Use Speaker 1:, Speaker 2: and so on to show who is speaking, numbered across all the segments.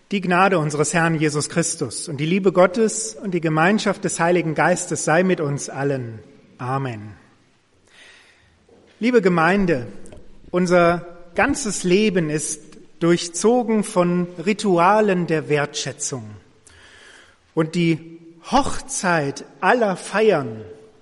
Speaker 1: Die Gnade unseres Herrn Jesus Christus und die Liebe Gottes und die Gemeinschaft des Heiligen Geistes sei mit uns allen. Amen. Liebe Gemeinde, unser ganzes Leben ist durchzogen von Ritualen der Wertschätzung. Und die Hochzeit aller Feiern,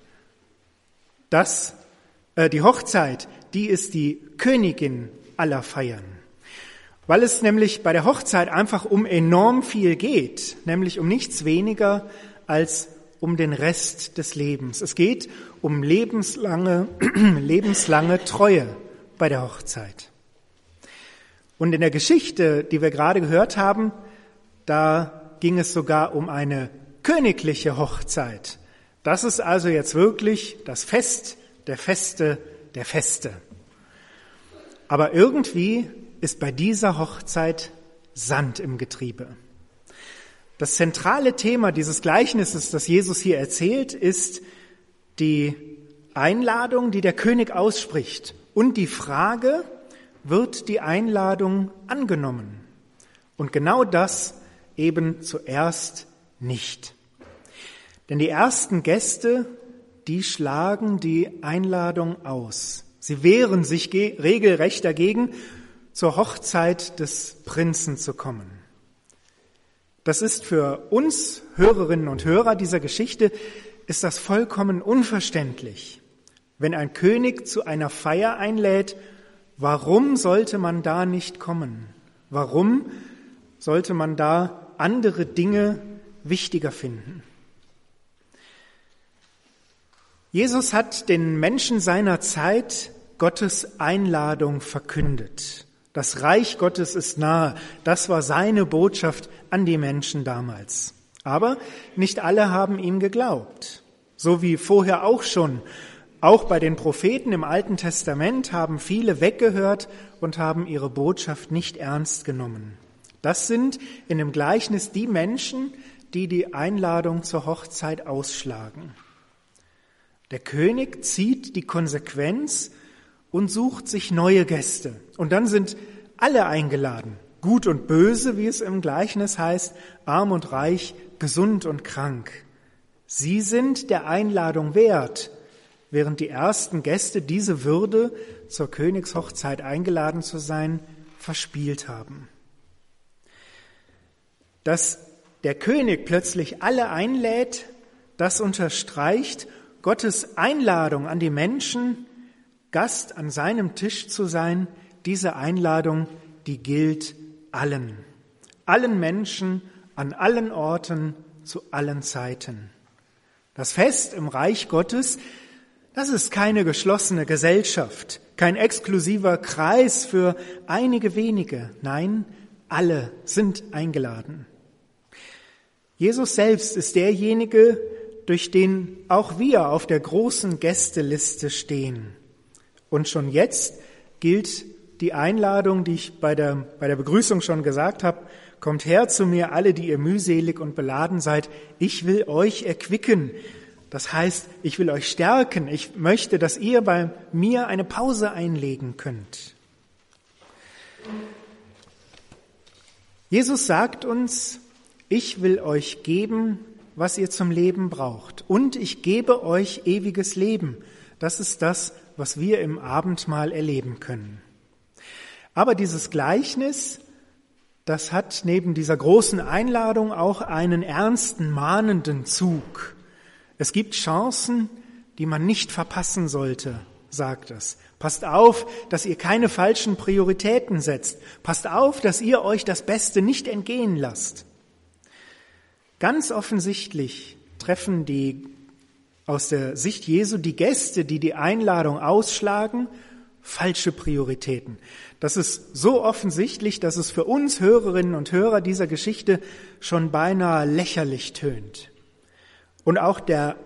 Speaker 1: die Hochzeit, die ist die Königin aller Feiern. Weil es nämlich bei der Hochzeit einfach um enorm viel geht, nämlich um nichts weniger als um den Rest des Lebens. Es geht um lebenslange Treue bei der Hochzeit. Und in der Geschichte, die wir gerade gehört haben, da ging es sogar um eine königliche Hochzeit. Das ist also jetzt wirklich das Fest der Feste der Feste. Aber irgendwie ist bei dieser Hochzeit Sand im Getriebe. Das zentrale Thema dieses Gleichnisses, das Jesus hier erzählt, ist die Einladung, die der König ausspricht. Und die Frage, wird die Einladung angenommen? Und genau das eben zuerst nicht. Denn die ersten Gäste, die schlagen die Einladung aus. Sie wehren sich regelrecht dagegen, zur Hochzeit des Prinzen zu kommen. Das ist für uns Hörerinnen und Hörer dieser Geschichte, ist das vollkommen unverständlich. Wenn ein König zu einer Feier einlädt, warum sollte man da nicht kommen? Warum sollte man da andere Dinge wichtiger finden? Jesus hat den Menschen seiner Zeit Gottes Einladung verkündet. Das Reich Gottes ist nahe. Das war seine Botschaft an die Menschen damals. Aber nicht alle haben ihm geglaubt. So wie vorher auch schon. Auch bei den Propheten im Alten Testament haben viele weggehört und haben ihre Botschaft nicht ernst genommen. Das sind in dem Gleichnis die Menschen, die die Einladung zur Hochzeit ausschlagen. Der König zieht die Konsequenz und sucht sich neue Gäste. Und dann sind alle eingeladen, gut und böse, wie es im Gleichnis heißt, arm und reich, gesund und krank. Sie sind der Einladung wert, während die ersten Gäste diese Würde, zur Königshochzeit eingeladen zu sein, verspielt haben. Dass der König plötzlich alle einlädt, das unterstreicht Gottes Einladung an die Menschen, Gast an seinem Tisch zu sein. Diese Einladung, die gilt allen Menschen, an allen Orten, zu allen Zeiten. Das Fest im Reich Gottes, das ist keine geschlossene Gesellschaft, kein exklusiver Kreis für einige wenige. Nein, alle sind eingeladen. Jesus selbst ist derjenige, durch den auch wir auf der großen Gästeliste stehen. Und schon jetzt gilt die Einladung, die ich bei der Begrüßung schon gesagt habe: Kommt her zu mir, alle, die ihr mühselig und beladen seid. Ich will euch erquicken. Das heißt, ich will euch stärken. Ich möchte, dass ihr bei mir eine Pause einlegen könnt. Jesus sagt uns, ich will euch geben, was ihr zum Leben braucht. Und ich gebe euch ewiges Leben. Das ist das, was wir im Abendmahl erleben können. Aber dieses Gleichnis, das hat neben dieser großen Einladung auch einen ernsten, mahnenden Zug. Es gibt Chancen, die man nicht verpassen sollte, sagt es. Passt auf, dass ihr keine falschen Prioritäten setzt. Passt auf, dass ihr euch das Beste nicht entgehen lasst. Ganz offensichtlich treffen aus der Sicht Jesu die Gäste, die die Einladung ausschlagen, falsche Prioritäten. Das ist so offensichtlich, dass es für uns Hörerinnen und Hörer dieser Geschichte schon beinahe lächerlich tönt. Und auch der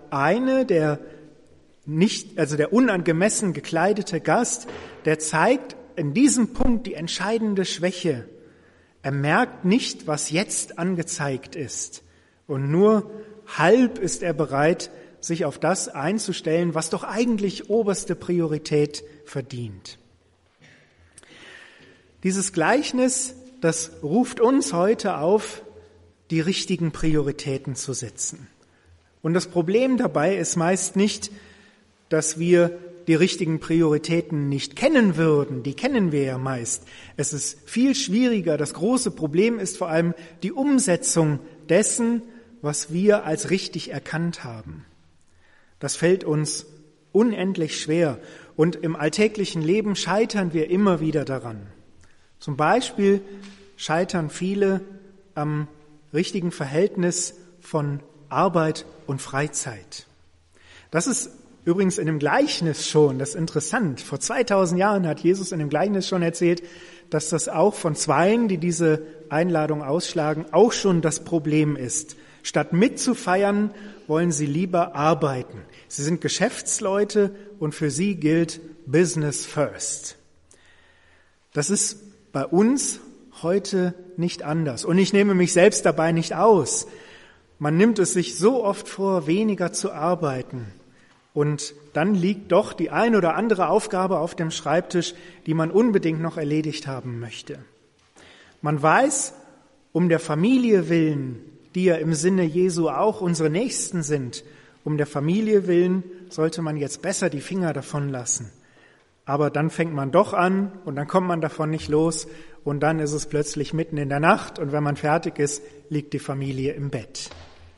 Speaker 1: unangemessen gekleidete Gast, der zeigt in diesem Punkt die entscheidende Schwäche. Er merkt nicht, was jetzt angezeigt ist. Und nur halb ist er bereit, sich auf das einzustellen, was doch eigentlich oberste Priorität verdient. Dieses Gleichnis das ruft uns heute auf, die richtigen Prioritäten zu setzen. Und das Problem dabei ist meist nicht, dass wir die richtigen Prioritäten nicht kennen würden. Die kennen wir ja meist. Es ist viel schwieriger. Das große Problem ist vor allem die Umsetzung dessen, was wir als richtig erkannt haben. Das fällt uns unendlich schwer. Und im alltäglichen Leben scheitern wir immer wieder daran. Zum Beispiel scheitern viele am richtigen Verhältnis von Arbeit und Freizeit. Das ist übrigens in dem Gleichnis schon, das ist interessant. Vor 2000 Jahren hat Jesus in dem Gleichnis schon erzählt, dass das auch von Zweien, die diese Einladung ausschlagen, auch schon das Problem ist. Statt mitzufeiern, wollen sie lieber arbeiten. Sie sind Geschäftsleute und für sie gilt Business first. Das ist bei uns heute nicht anders. Und ich nehme mich selbst dabei nicht aus. Man nimmt es sich so oft vor, weniger zu arbeiten. Und dann liegt doch die ein oder andere Aufgabe auf dem Schreibtisch, die man unbedingt noch erledigt haben möchte. Man weiß, um der Familie willen, die ja im Sinne Jesu auch unsere Nächsten sind, um der Familie willen sollte man jetzt besser die Finger davon lassen. Aber dann fängt man doch an und dann kommt man davon nicht los und dann ist es plötzlich mitten in der Nacht und wenn man fertig ist, liegt die Familie im Bett.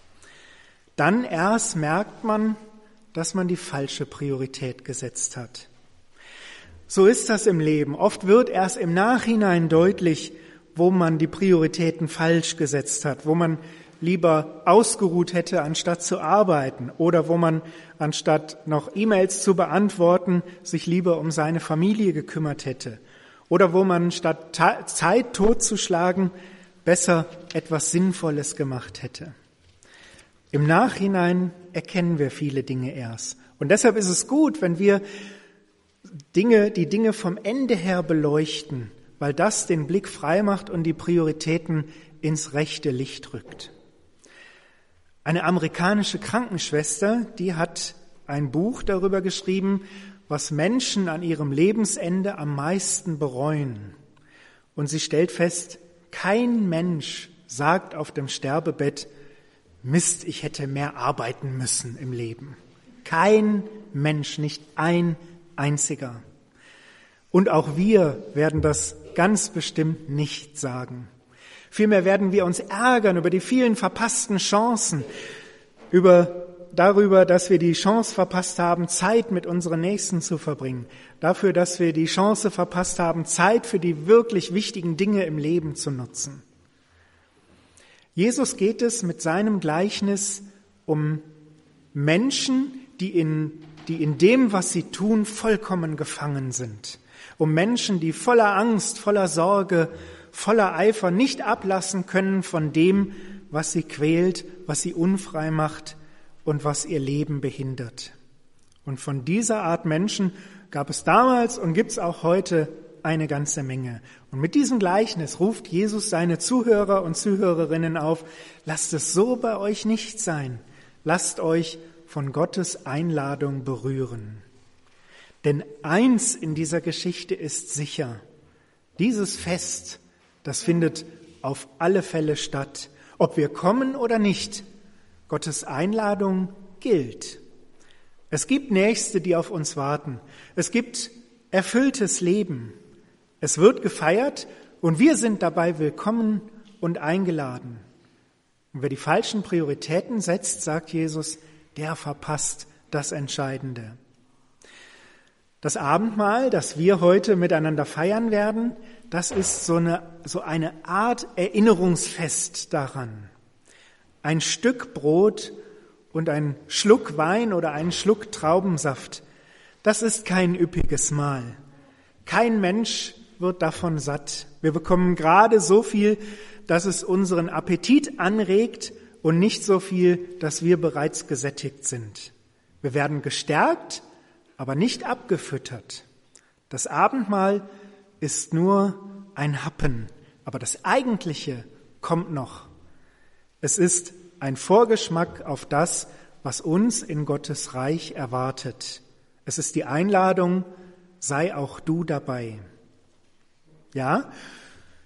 Speaker 1: Dann erst merkt man, dass man die falsche Priorität gesetzt hat. So ist das im Leben. Oft wird erst im Nachhinein deutlich, wo man die Prioritäten falsch gesetzt hat, wo man lieber ausgeruht hätte, anstatt zu arbeiten oder wo man, anstatt noch E-Mails zu beantworten, sich lieber um seine Familie gekümmert hätte oder wo man, statt Zeit totzuschlagen, besser etwas Sinnvolles gemacht hätte. Im Nachhinein erkennen wir viele Dinge erst. Und deshalb ist es gut, wenn wir die Dinge vom Ende her beleuchten, weil das den Blick frei macht und die Prioritäten ins rechte Licht rückt. Eine amerikanische Krankenschwester, die hat ein Buch darüber geschrieben, was Menschen an ihrem Lebensende am meisten bereuen. Und sie stellt fest, kein Mensch sagt auf dem Sterbebett, Mist, ich hätte mehr arbeiten müssen im Leben. Kein Mensch, nicht ein einziger. Und auch wir werden das ganz bestimmt nicht sagen. Vielmehr werden wir uns ärgern über die vielen verpassten Chancen, darüber, dass wir die Chance verpasst haben, Zeit mit unseren Nächsten zu verbringen, dafür, dass wir die Chance verpasst haben, Zeit für die wirklich wichtigen Dinge im Leben zu nutzen. Jesus geht es mit seinem Gleichnis um Menschen, die in dem, was sie tun, vollkommen gefangen sind. Um Menschen, die voller Angst, voller Sorge, voller Eifer nicht ablassen können von dem, was sie quält, was sie unfrei macht und was ihr Leben behindert. Und von dieser Art Menschen gab es damals und gibt es auch heute eine ganze Menge. Und mit diesem Gleichnis ruft Jesus seine Zuhörer und Zuhörerinnen auf, lasst es so bei euch nicht sein. Lasst euch von Gottes Einladung berühren. Denn eins in dieser Geschichte ist sicher, dieses Fest, das findet auf alle Fälle statt. Ob wir kommen oder nicht, Gottes Einladung gilt. Es gibt Nächste, die auf uns warten. Es gibt erfülltes Leben. Es wird gefeiert und wir sind dabei willkommen und eingeladen. Und wer die falschen Prioritäten setzt, sagt Jesus, der verpasst das Entscheidende. Das Abendmahl, das wir heute miteinander feiern werden, das ist so eine Art Erinnerungsfest daran. Ein Stück Brot und ein Schluck Wein oder ein Schluck Traubensaft, das ist kein üppiges Mahl. Kein Mensch wird davon satt. Wir bekommen gerade so viel, dass es unseren Appetit anregt und nicht so viel, dass wir bereits gesättigt sind. Wir werden gestärkt, aber nicht abgefüttert. Das Abendmahl ist nur ein Happen, aber das Eigentliche kommt noch. Es ist ein Vorgeschmack auf das, was uns in Gottes Reich erwartet. Es ist die Einladung, sei auch du dabei. Ja,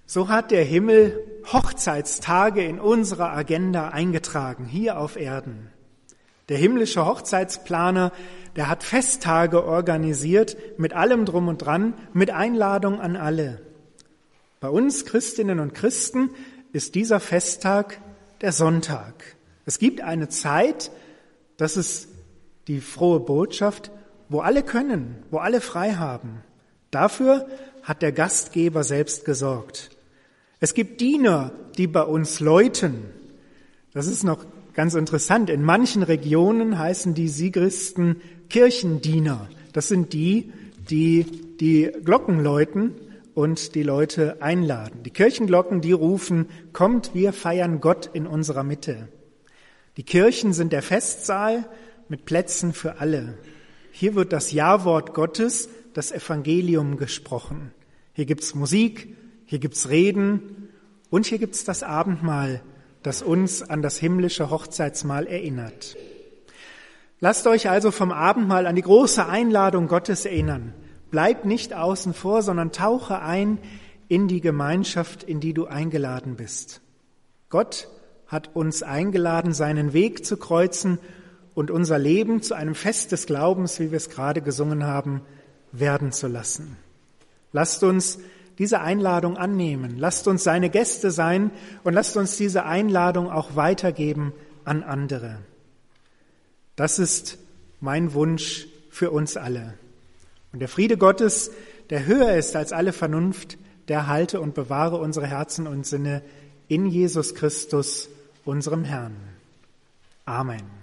Speaker 1: So hat der Himmel Hochzeitstage in unserer Agenda eingetragen, hier auf Erden. Der himmlische Hochzeitsplaner, der hat Festtage organisiert, mit allem drum und dran, mit Einladung an alle. Bei uns Christinnen und Christen ist dieser Festtag der Sonntag. Es gibt eine Zeit, das ist die frohe Botschaft, wo alle können, wo alle frei haben. Dafür hat der Gastgeber selbst gesorgt. Es gibt Diener, die bei uns läuten. Das ist noch ganz interessant. In manchen Regionen heißen die Sigristen Kirchendiener. Das sind die Glocken läuten und die Leute einladen. Die Kirchenglocken, die rufen, kommt, wir feiern Gott in unserer Mitte. Die Kirchen sind der Festsaal mit Plätzen für alle. Hier wird das Ja-Wort Gottes, das Evangelium, gesprochen. Hier gibt's Musik, hier gibt's Reden und hier gibt's das Abendmahl, das uns an das himmlische Hochzeitsmahl erinnert. Lasst euch also vom Abendmahl an die große Einladung Gottes erinnern. Bleib nicht außen vor, sondern tauche ein in die Gemeinschaft, in die du eingeladen bist. Gott hat uns eingeladen, seinen Weg zu kreuzen und unser Leben zu einem Fest des Glaubens, wie wir es gerade gesungen haben, werden zu lassen. Lasst uns diese Einladung annehmen. Lasst uns seine Gäste sein und lasst uns diese Einladung auch weitergeben an andere. Das ist mein Wunsch für uns alle. Und der Friede Gottes, der höher ist als alle Vernunft, der halte und bewahre unsere Herzen und Sinne in Jesus Christus, unserem Herrn. Amen.